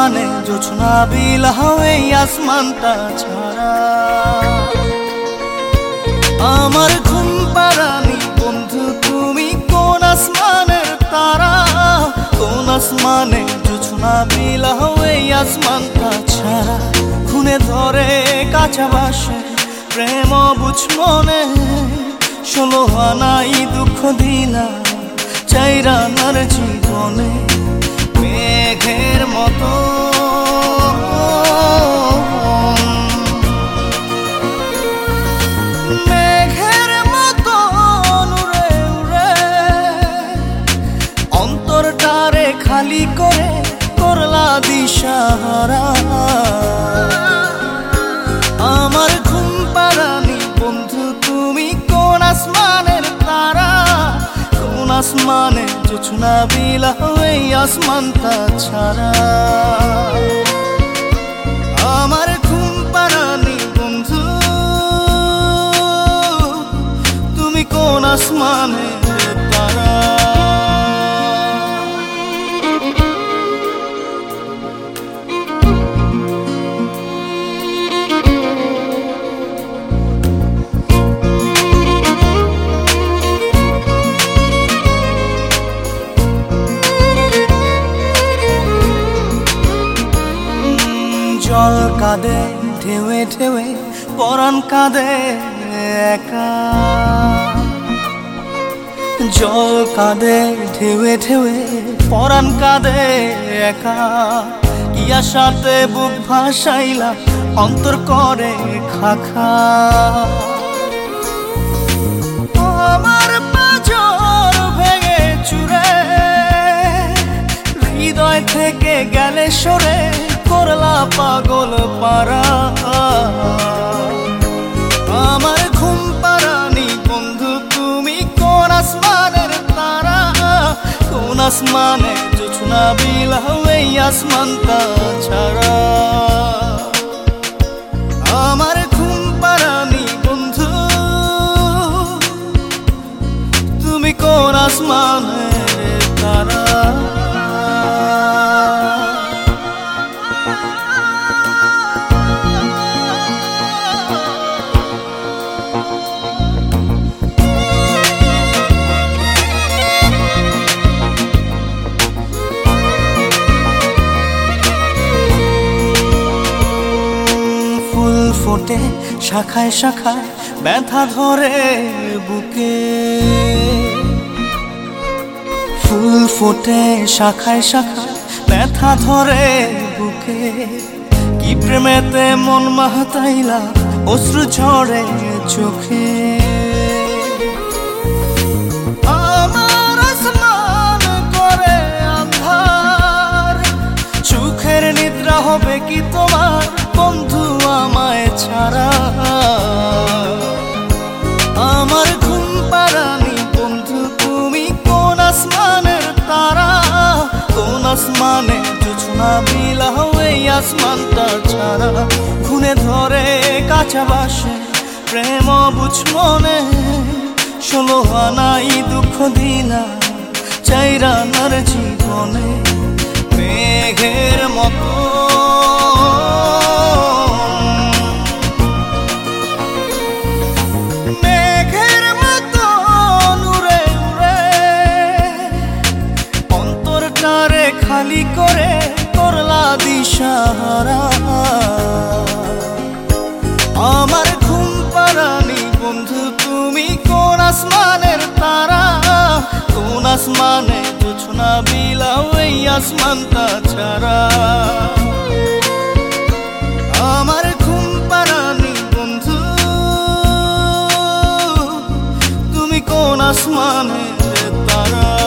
আসমানে জোছনা বিলাও এই আসমানটা ছাড়া। আমার ঘুম পাড়ানি বন্ধু তুমি কোন আসমানের তারা, কোন আসমানে জোছনা বিলাও এই আসমানটা ছাড়া। খুনে ধরে কাঁচা বাসে প্রেম বুঝ মনে, 16 আনাই দুঃখ দিলা চাইরা নার জীবনে। মেঘের মতো মেঘের মতো উড়ে উড়ে অন্তরটারে খালি করে করলা দিশাহারা। আমার ঘুম পাড়ানি বন্ধু তুমি কোন আসমানের তারা, কোন আসমানে জোছনা বিলাও এই আসমানটা ছাড়া। আমার ঘুম পাড়ানি বন্ধু তুমি কোন আসমানের তারা। জল কাঁদে ঢেউে ঢেউে পরাণ কাঁদে একা, জল কাঁদে ঢেউে ঢেউে পরাণ কাঁদে একা। কি আশাতে বুক ভাসাইলা অন্তর করে খাখা। আমার পাঁজর ভেঙে চুরে হৃদয় থেকে গেলে সরে করলা পাগল পারা। আমার ঘুম পাড়ানি বন্ধু তুমি কোন আসমানের তারা, কোন আসমানে জোছনা বিলাও এই আসমানটা ছাড়া। আমার ঘুম পাড়ানি বন্ধু তুমি কোন আসমানের তারা। ফোটে শাখায় শাখায় ব্যথা ধরে বুকে, ফুল ফোটে শাখায় শাখায় ব্যথা ধরে বুকে। কি প্রেমেতে মন মাতাইলা অশ্রু ঝরে চোখে। আমার আসমান করে আন্ধার, সুখের নিদ্রা হবে কি তোমার বন্ধু আমায় ছাড়া। আমার ঘুম পাড়ানি বন্ধু তুমি কোন আসমানের তারা, কোন আসমানে জোছনা বিলাও এই আসমানটা ছাড়া। খুনে ধরে কাঁচা বাসে প্রেম বুঝ মনে, 16 আনাই দুঃখ দিলা চাইরা নার জীবনে। মেঘের মতো খালি করে করলা দিশাহারা। আমার ঘুম পাড়ানি বন্ধু তুমি কোন আসমানের তারা, কোন আসমানে জোছনা বিলাও এই আসমানটা ছাড়া। আমার ঘুম পাড়ানি বন্ধু তুমি কোন আসমানের তারা।